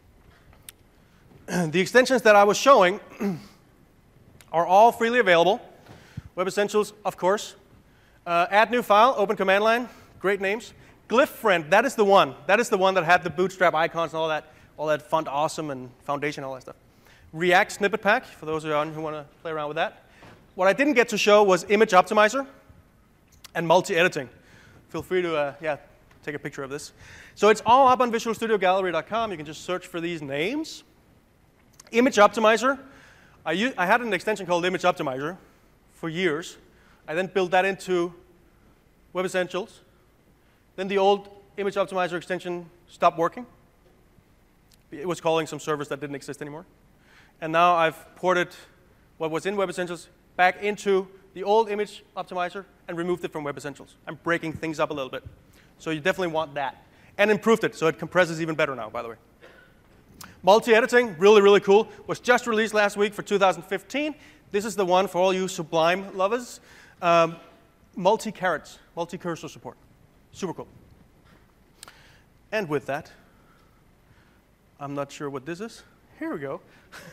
The extensions that I was showing are all freely available. Web Essentials, of course. Add new file, open command line, great names. GlyphFriend, that is the one. That is the one that had the bootstrap icons and all that font awesome and foundation, all that stuff. React Snippet Pack, for those of you who want to play around with that. What I didn't get to show was Image Optimizer and multi-editing. Feel free to take a picture of this. So it's all up on visualstudiogallery.com. You can just search for these names. Image Optimizer, I had an extension called Image Optimizer for years. I then built that into Web Essentials. Then the old Image Optimizer extension stopped working. It was calling some servers that didn't exist anymore. And now I've ported what was in Web Essentials back into the old Image Optimizer and removed it from Web Essentials. I'm breaking things up a little bit. So you definitely want that. And improved it, so it compresses even better now, by the way. Multi-editing, really, really cool. Was just released last week for 2015. This is the one for all you Sublime lovers. Multi-carrots, multi-cursor support. Super cool. And with that, I'm not sure what this is. Here we go.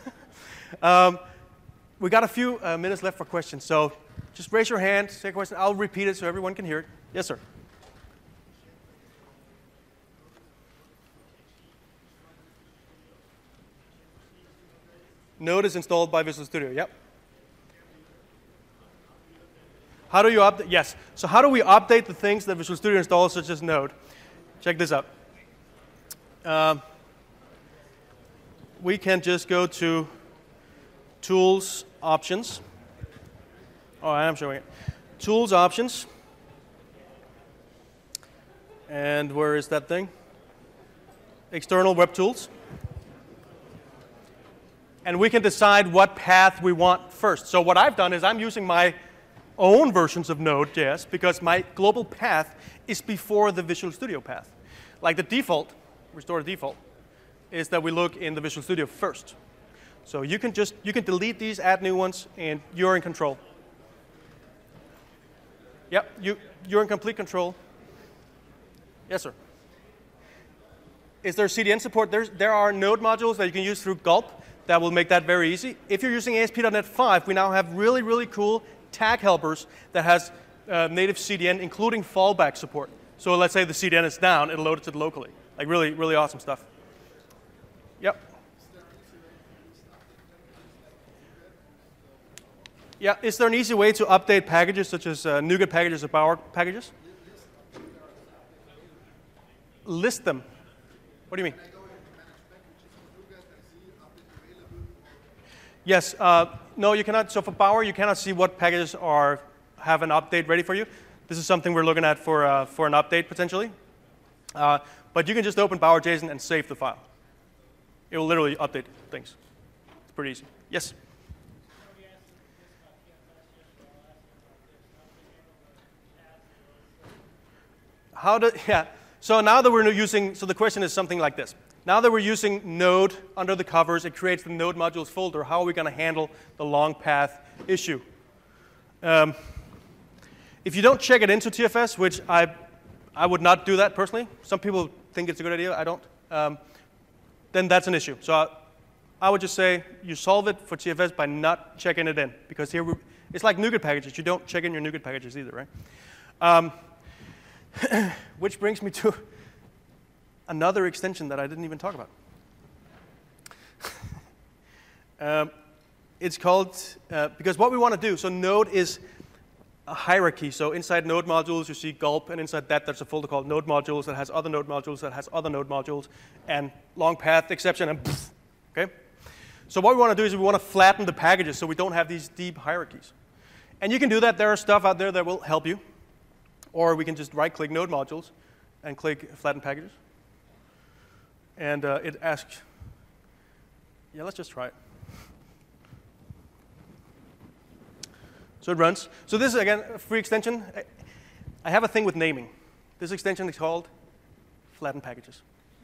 We got a few minutes left for questions, so just raise your hand, say a question. I'll repeat it so everyone can hear it. Yes, sir. Node is installed by Visual Studio, yep. How do you update? Yes. So how do we update the things that Visual Studio installs, such as Node? Check this out. We can just go to Tools, Options. Oh, I am showing it. Tools, Options. And where is that thing? External Web Tools. And we can decide what path we want first. So what I've done is I'm using my own versions of Node.js because my global path is before the Visual Studio path. Like the default, restore default, is that we look in the Visual Studio first. So you can delete these, add new ones, and you're in control. Yep, you're in complete control. Yes, sir. Is there CDN support? There are Node modules that you can use through Gulp that will make that very easy. If you're using ASP.NET 5, we now have really, really cool tag helpers that has native CDN, including fallback support. So let's say the CDN is down, it'll load it to it locally. Like really, really awesome stuff. Yep. Yeah, is there an easy way to update packages such as NuGet packages or Bower packages? List them. What do you mean? Yes. No, you cannot. So for Bower, you cannot see what packages have an update ready for you. This is something we're looking at for an update potentially. But you can just open Bower.json and save the file. It will literally update things. It's pretty easy. Yes. So now that we're using, so the question is something like this. Now that we're using Node under the covers, it creates the Node modules folder. How are we going to handle the long path issue? If you don't check it into TFS, which I would not do that personally. Some people think it's a good idea. I don't. Then that's an issue. So I would just say you solve it for TFS by not checking it in. Because here it's like NuGet packages. You don't check in your NuGet packages either, right? Which brings me to another extension that I didn't even talk about. It's called, because what we want to do, so Node is a hierarchy. So inside Node modules, you see Gulp, and inside that, there's a folder called Node modules that has other Node modules that has other Node modules, and long path exception, and pfft, okay? So what we want to do is we want to flatten the packages so we don't have these deep hierarchies. And you can do that. There are stuff out there that will help you. Or we can just right-click Node modules and click Flatten Packages. And it asks, yeah, let's just try it. So it runs. So this is, again, a free extension. I have a thing with naming. This extension is called flatten packages.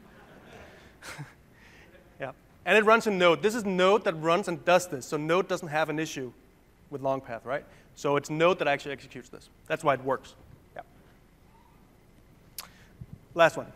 Yeah. And it runs in Node. This is Node that runs and does this. So Node doesn't have an issue with long path, right? So it's Node that actually executes this. That's why it works. Yeah. Last one.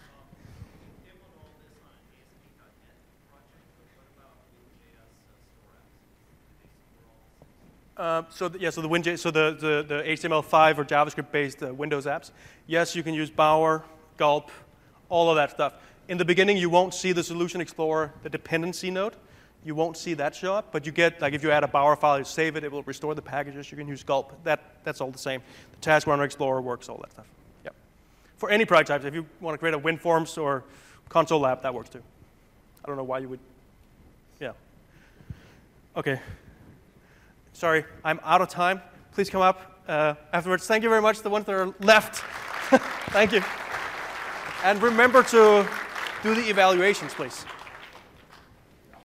So the HTML5 or JavaScript-based Windows apps, yes, you can use Bower, Gulp, all of that stuff. In the beginning, you won't see the Solution Explorer, the dependency node. You won't see that show up, but you get, like if you add a Bower file, you save it, it will restore the packages. You can use Gulp. That's all the same. The Task Runner Explorer works, all that stuff. Yep. For any project types, if you want to create a WinForms or console app, that works too. I don't know why you would, yeah. Okay. Sorry, I'm out of time. Please come up afterwards. Thank you very much, the ones that are left. Thank you. And remember to do the evaluations, please.